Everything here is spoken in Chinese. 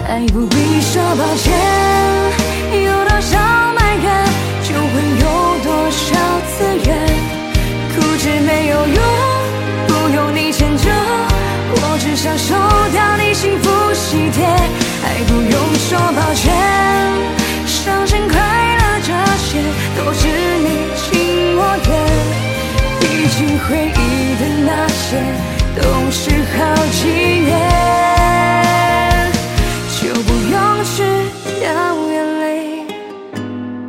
爱不必说抱歉，有多少埋怨，就会有多少自怨。固执没有用，不用你迁就，我只想收掉你幸福喜帖。爱不用说抱歉，伤心快乐这些都是你情我愿。毕竟回忆的那些都是好几年。